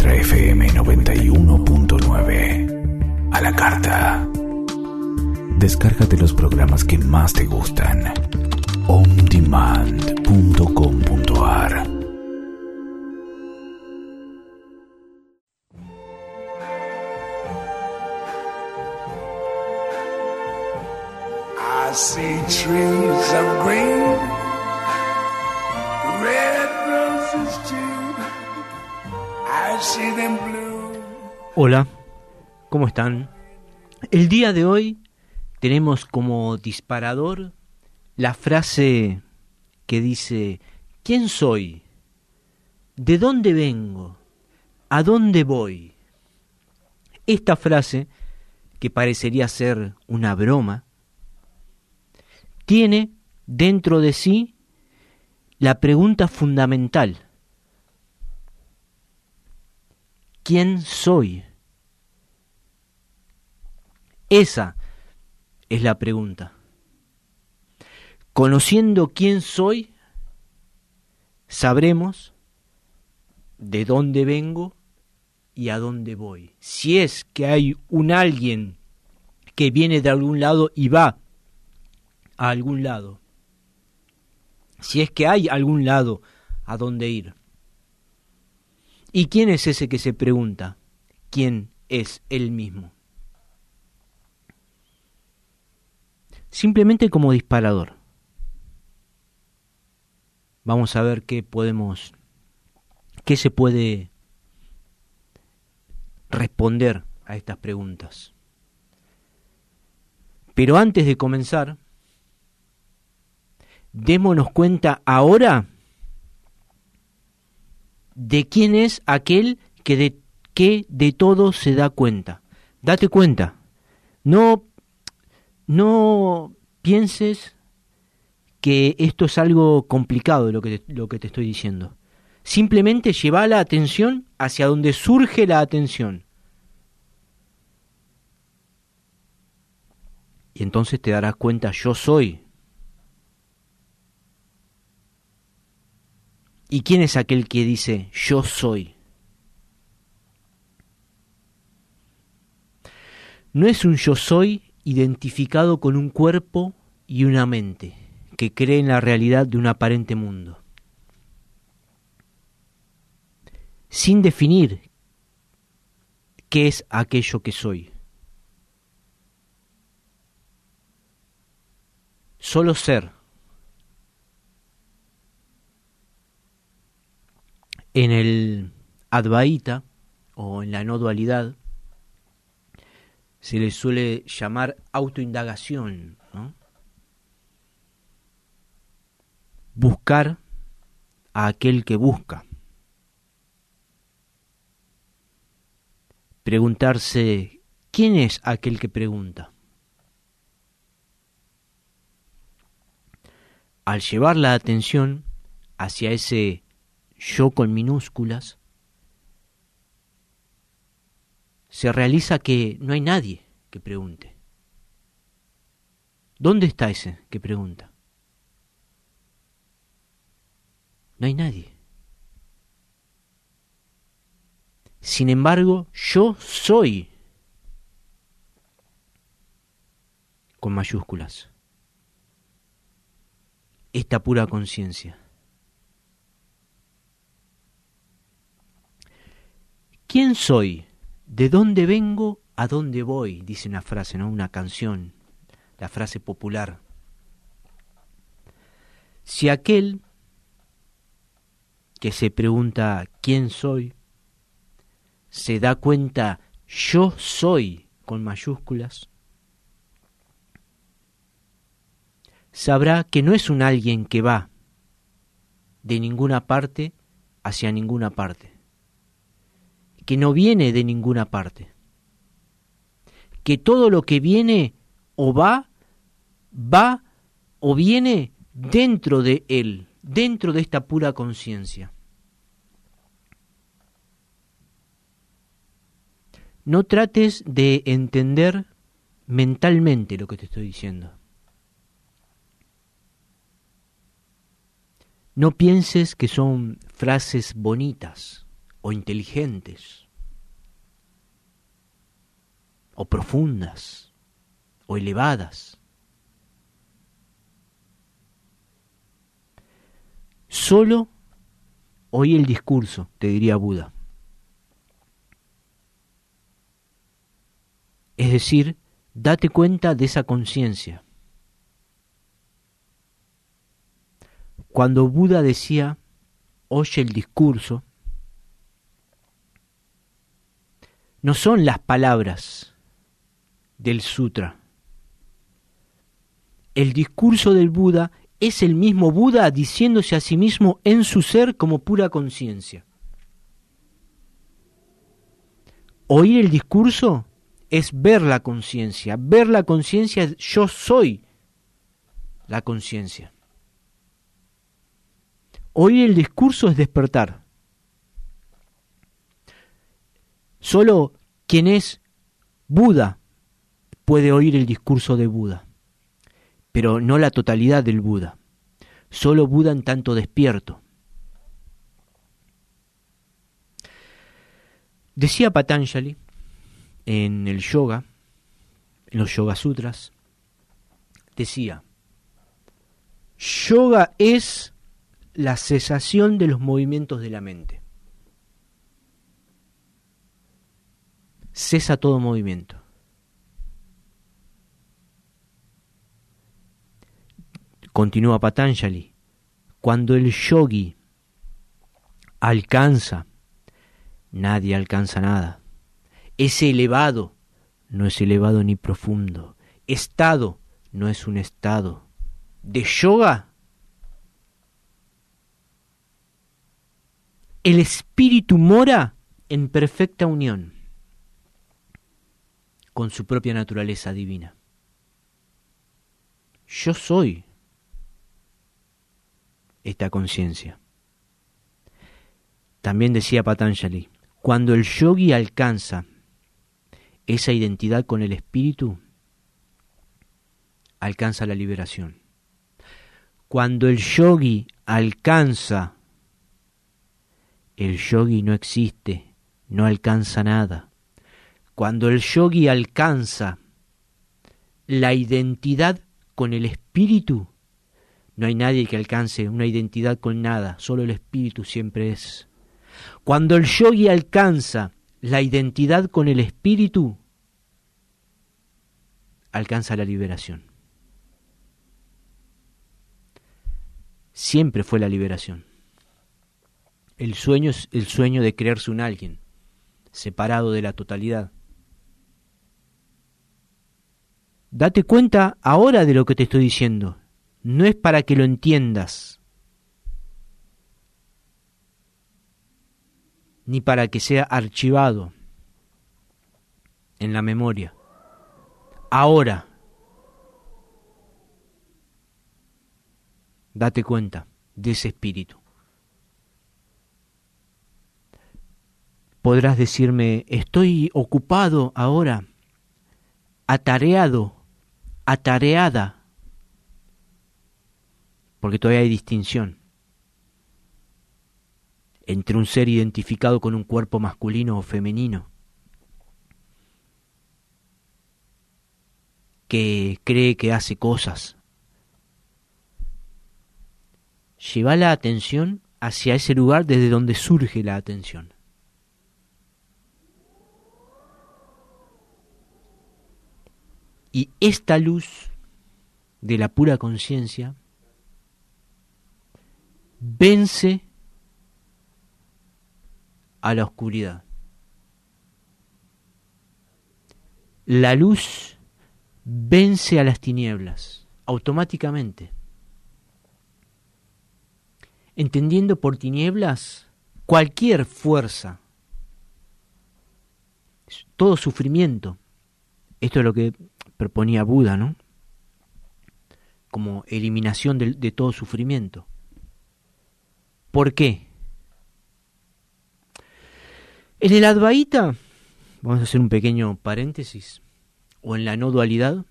Ultra FM 91.9. A la carta. Descárgate los programas que más te gustan. ondemand.com.ar. I see trees of green, red roses too. I see them blue. Hola, ¿cómo están? El día de hoy tenemos como disparador la frase que dice: ¿quién soy? ¿De dónde vengo? ¿A dónde voy? Esta frase, que parecería ser una broma, tiene dentro de sí la pregunta fundamental: ¿quién soy? Esa es la pregunta. Conociendo quién soy, sabremos de dónde vengo y a dónde voy. Si es que hay un alguien que viene de algún lado y va a algún lado. Si es que hay algún lado a dónde ir. ¿Y quién es ese que se pregunta? ¿Quién es él mismo? Simplemente como disparador. Vamos a ver qué se puede responder a estas preguntas. Pero antes de comenzar, démonos cuenta ahora de quién es aquel que de todo se da cuenta. Date cuenta. No pienses que esto es algo complicado lo que te estoy diciendo. Simplemente lleva la atención hacia donde surge la atención. Y entonces te darás cuenta: yo soy. ¿Y quién es aquel que dice yo soy? No es un yo soy identificado con un cuerpo y una mente que cree en la realidad de un aparente mundo, sin definir qué es aquello que soy. Solo ser. En el Advaita, o en la no dualidad, se le suele llamar autoindagación, ¿no? Buscar a aquel que busca. Preguntarse: ¿quién es aquel que pregunta? Al llevar la atención hacia ese yo con minúsculas, se realiza que no hay nadie que pregunte. ¿Dónde está ese que pregunta? No hay nadie. Sin embargo, yo soy, con mayúsculas, esta pura conciencia. ¿Quién soy? ¿De dónde vengo? ¿A dónde voy? Dice una frase, ¿no? Una canción, la frase popular. Si aquel que se pregunta ¿quién soy? Se da cuenta yo soy con mayúsculas, sabrá que no es un alguien que va de ninguna parte hacia ninguna parte, que no viene de ninguna parte, que todo lo que viene o va o viene dentro de él, dentro de esta pura conciencia. No trates de entender mentalmente lo que te estoy diciendo. No pienses que son frases bonitas o inteligentes, o profundas, o elevadas. Solo oí el discurso, te diría Buda. Es decir, date cuenta de esa conciencia. Cuando Buda decía, oye el discurso, no son las palabras del sutra. El discurso del Buda es el mismo Buda diciéndose a sí mismo en su ser como pura conciencia. Oír el discurso es ver la conciencia. Ver la conciencia es yo soy la conciencia. Oír el discurso es despertar. Solo quien es Buda puede oír el discurso de Buda, pero no la totalidad del Buda. Solo Buda en tanto despierto. Decía Patanjali en el yoga, en los Yoga Sutras, decía, yoga es la cesación de los movimientos de la mente. Cesa todo movimiento. Continúa Patanjali, cuando el yogi alcanza, nadie alcanza nada. Ese elevado no es elevado ni profundo. Estado no es un estado. De yoga, el espíritu mora en perfecta unión con su propia naturaleza divina. Yo soy esta conciencia. También decía Patanjali, cuando el yogi alcanza esa identidad con el espíritu, alcanza la liberación. Cuando el yogi alcanza, el yogi no existe, no alcanza nada. Cuando el yogi alcanza la identidad con el espíritu, no hay nadie que alcance una identidad con nada, solo el espíritu siempre es. Cuando el yogi alcanza la identidad con el espíritu, alcanza la liberación. Siempre fue la liberación. El sueño es el sueño de creerse un alguien, separado de la totalidad. Date cuenta ahora de lo que te estoy diciendo. No es para que lo entiendas, ni para que sea archivado en la memoria. Ahora, date cuenta de ese espíritu. Podrás decirme, estoy ocupado ahora, atareado, atareada, porque todavía hay distinción entre un ser identificado con un cuerpo masculino o femenino, que cree que hace cosas. Lleva la atención hacia ese lugar desde donde surge la atención. Y esta luz de la pura conciencia vence a la oscuridad. La luz vence a las tinieblas automáticamente. Entendiendo por tinieblas cualquier fuerza, todo sufrimiento. Esto es lo que proponía Buda, ¿no? Como eliminación de todo sufrimiento. ¿Por qué? En el Advaita, vamos a hacer un pequeño paréntesis, o en la no dualidad,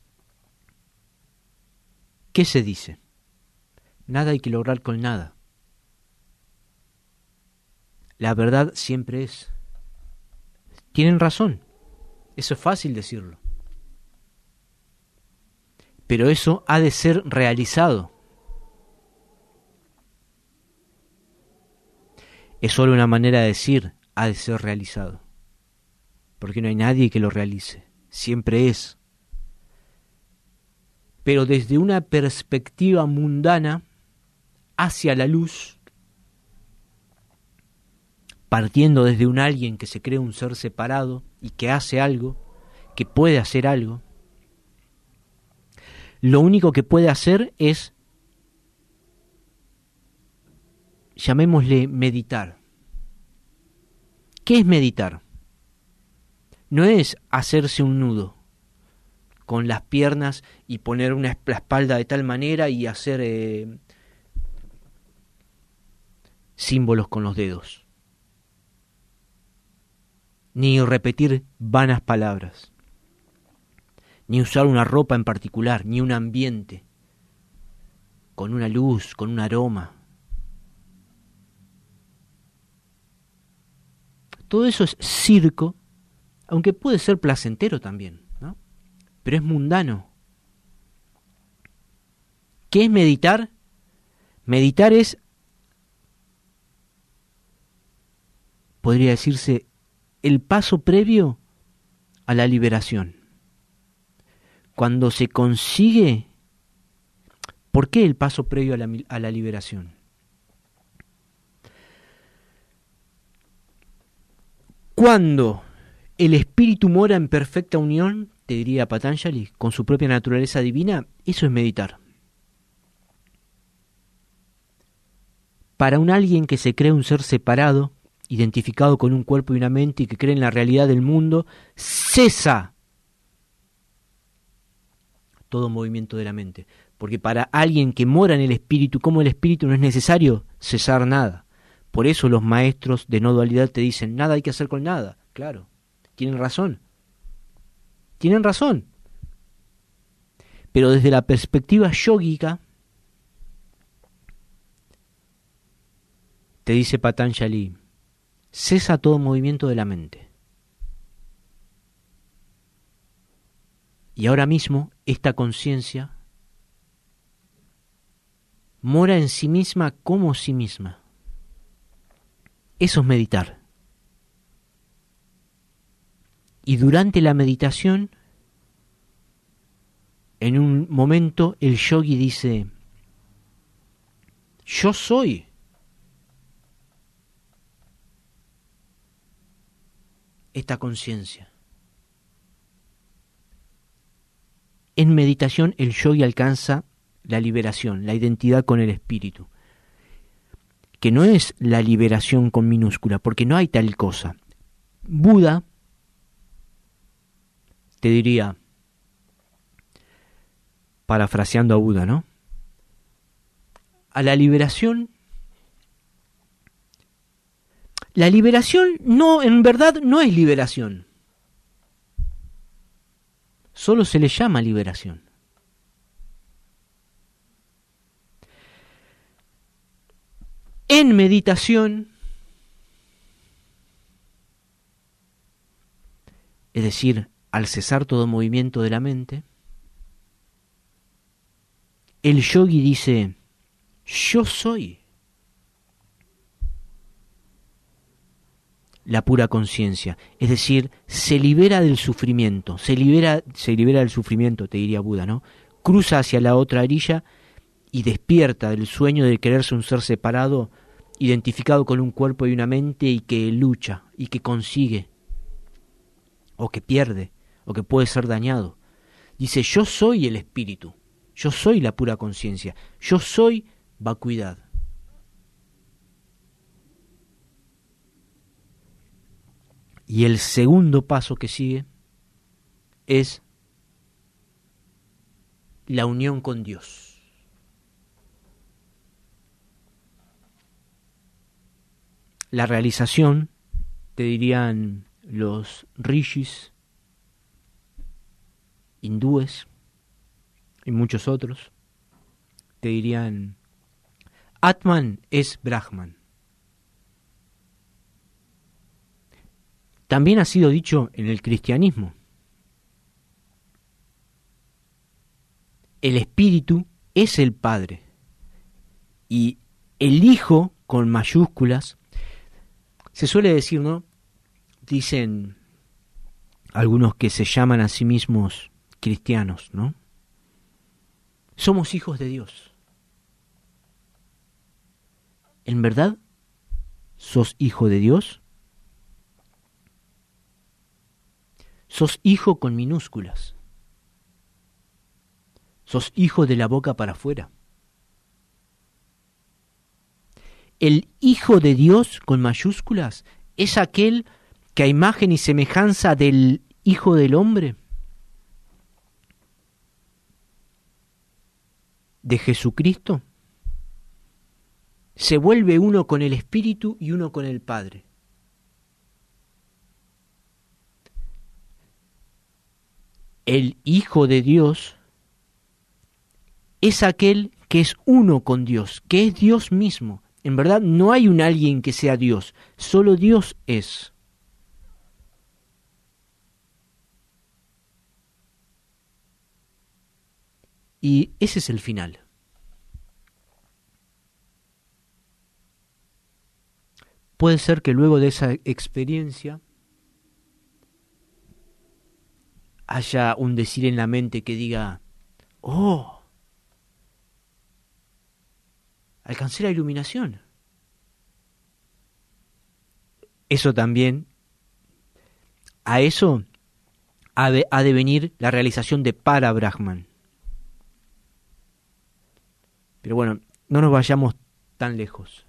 ¿qué se dice? Nada hay que lograr con nada. La verdad siempre es. Tienen razón. Eso es fácil decirlo. Pero eso ha de ser realizado. Es solo una manera de decir, ha de ser realizado. Porque no hay nadie que lo realice. Siempre es. Pero desde una perspectiva mundana hacia la luz, partiendo desde un alguien que se cree un ser separado y que hace algo, que puede hacer algo, lo único que puede hacer es, llamémosle meditar. ¿Qué es meditar? No es hacerse un nudo con las piernas y poner la espalda de tal manera y hacer símbolos con los dedos. Ni repetir vanas palabras. Ni usar una ropa en particular, ni un ambiente, con una luz, con un aroma. Todo eso es circo, aunque puede ser placentero también, ¿no? Pero es mundano. ¿Qué es meditar? Meditar es, podría decirse, el paso previo a la liberación. Cuando se consigue, ¿por qué el paso previo a la liberación? Cuando el espíritu mora en perfecta unión, te diría Patanjali, con su propia naturaleza divina, eso es meditar. Para un alguien que se cree un ser separado, identificado con un cuerpo y una mente y que cree en la realidad del mundo, cesa todo movimiento de la mente. Porque para alguien que mora en el espíritu, como el espíritu, no es necesario cesar nada. Por eso los maestros de no dualidad te dicen, nada hay que hacer con nada. Claro, tienen razón. Tienen razón. Pero desde la perspectiva yógica, te dice Patanjali, cesa todo movimiento de la mente. Y ahora mismo esta conciencia mora en sí misma como sí misma. Eso es meditar. Y durante la meditación, en un momento el yogi dice, yo soy. Esta conciencia. En meditación el yogi alcanza la liberación, la identidad con el espíritu, que no es la liberación con minúscula, porque no hay tal cosa. Buda te diría, parafraseando a Buda, ¿no? A la liberación no, en verdad no es liberación. Solo se le llama liberación. En meditación, es decir, al cesar todo movimiento de la mente, el yogi dice, yo soy la pura conciencia, es decir, se libera del sufrimiento, se libera del sufrimiento, te diría Buda, ¿no? Cruza hacia la otra orilla y despierta del sueño de quererse un ser separado, identificado con un cuerpo y una mente y que lucha y que consigue, o que pierde, o que puede ser dañado. Dice, yo soy el espíritu, yo soy la pura conciencia, yo soy vacuidad. Y el segundo paso que sigue es la unión con Dios. La realización, te dirían los rishis hindúes y muchos otros, te dirían, Atman es Brahman. también ha sido dicho en el cristianismo. El Espíritu es el Padre y el Hijo, con mayúsculas, se suele decir, ¿no? Dicen algunos que se llaman a sí mismos cristianos, ¿no? Somos hijos de Dios. ¿En verdad sos hijo de Dios? Sos hijo con minúsculas. Sos hijo de la boca para afuera. El Hijo de Dios con mayúsculas es aquel que a imagen y semejanza del Hijo del Hombre, de Jesucristo, se vuelve uno con el Espíritu y uno con el Padre. El Hijo de Dios es aquel que es uno con Dios, que es Dios mismo. En verdad no hay un alguien que sea Dios, solo Dios es. Y ese es el final. Puede ser que luego de esa experiencia haya un decir en la mente que diga, ¡oh! Alcancé la iluminación. Eso también, a eso ha de venir la realización de Para Brahman. Pero bueno, no nos vayamos tan lejos.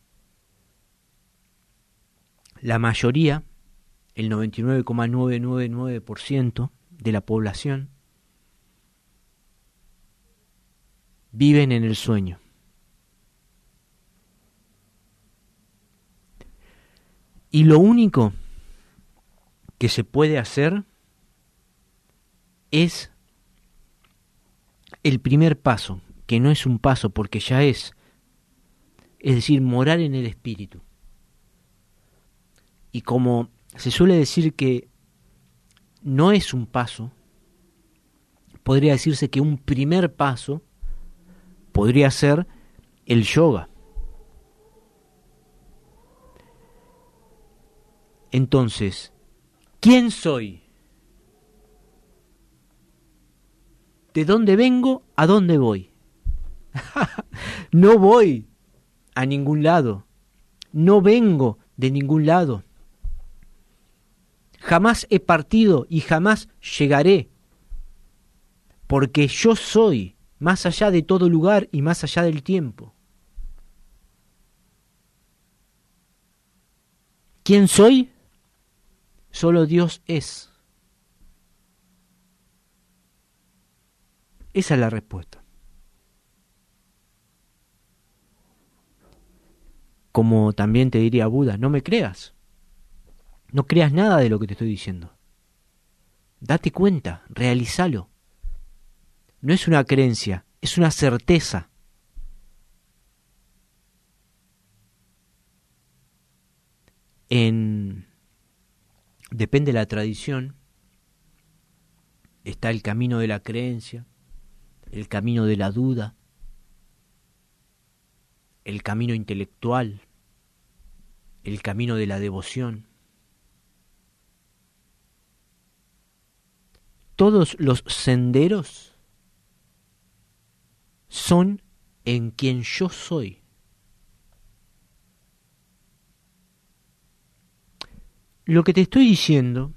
La mayoría, el 99,999% de la población, viven en el sueño. Y lo único que se puede hacer es el primer paso, que no es un paso porque ya es decir, morar en el espíritu. Y como se suele decir que no es un paso, podría decirse que un primer paso podría ser el yoga. Entonces, ¿quién soy? ¿De dónde vengo? ¿A dónde voy? No voy a ningún lado. No vengo de ningún lado. Jamás he partido y jamás llegaré. Porque yo soy más allá de todo lugar y más allá del tiempo. ¿Quién soy? Solo Dios es. Esa es la respuesta. Como también te diría Buda, no me creas. No creas nada de lo que te estoy diciendo. Date cuenta, realízalo. No es una creencia, es una certeza. Depende de la tradición, está el camino de la creencia, el camino de la duda, el camino intelectual, el camino de la devoción. Todos los senderos son en quien yo soy. Lo que te estoy diciendo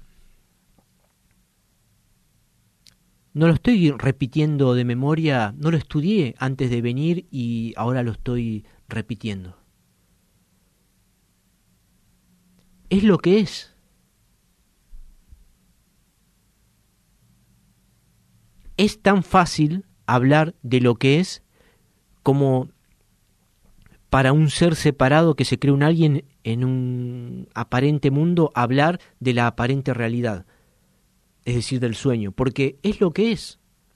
no lo estoy repitiendo de memoria, no lo estudié antes de venir y ahora lo estoy repitiendo. Es lo que es. Es tan fácil hablar de lo que es como para un ser separado que se cree un alguien en un aparente mundo, hablar de la aparente realidad, es decir, del sueño, porque es lo que es.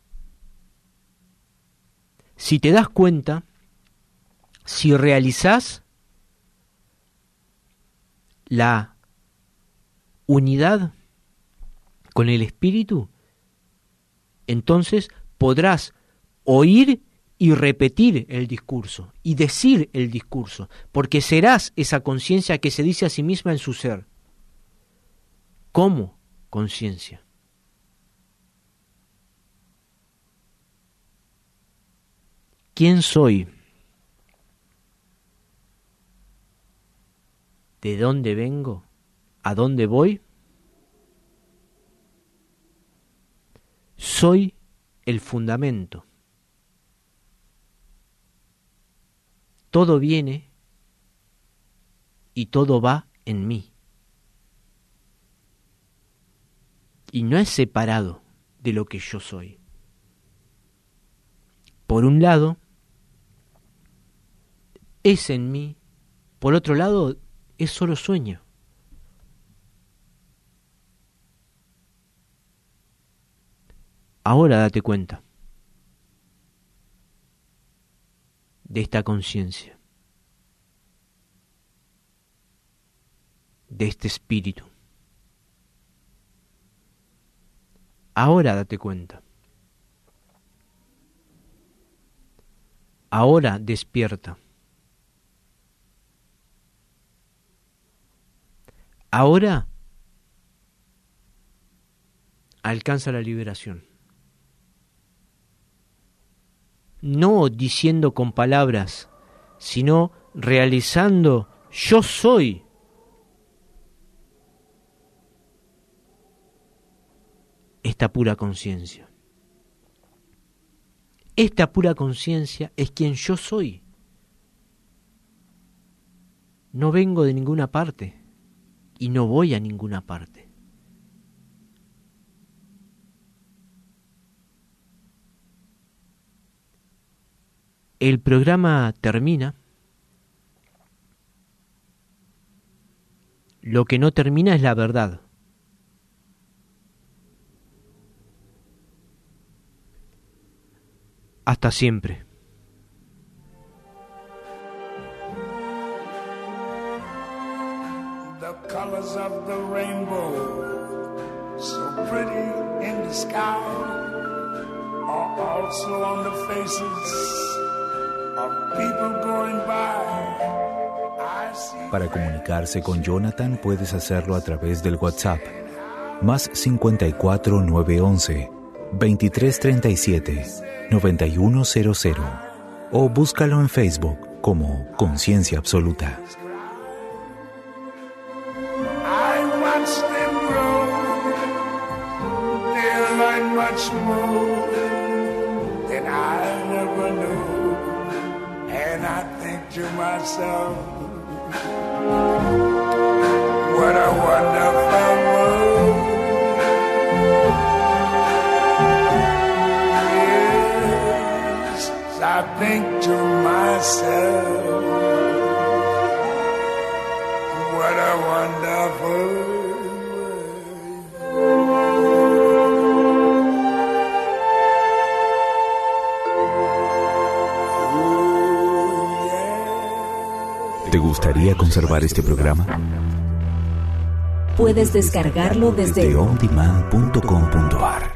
Si te das cuenta, si realizás la unidad con el Espíritu, entonces podrás oír y repetir el discurso y decir el discurso, porque serás esa conciencia que se dice a sí misma en su ser. ¿Cómo conciencia? ¿Quién soy? ¿De dónde vengo? ¿A dónde voy? Soy el fundamento. Todo viene y todo va en mí. Y no es separado de lo que yo soy. Por un lado, es en mí. Por otro lado, es solo sueño. Ahora date cuenta de esta conciencia, de este espíritu. Ahora date cuenta. Ahora despierta. Ahora alcanza la liberación. No diciendo con palabras, sino realizando yo soy. Esta pura conciencia. Esta pura conciencia es quien yo soy. No vengo de ninguna parte y no voy a ninguna parte. El programa termina. Lo que no termina es la verdad. Hasta siempre. The colors of the rainbow, so pretty in the sky, are also on the faces of people going by. Para comunicarse con Jonathan puedes hacerlo a través del WhatsApp más 54 911 2337 9100 o búscalo en Facebook como Conciencia Absoluta. I watch them grow, they learn much more than I never knew, and I think to myself, what a wonderful world. Yes, I think to myself, what a wonderful world. ¿Te gustaría conservar este programa? Puedes descargarlo desde ondemand.com.ar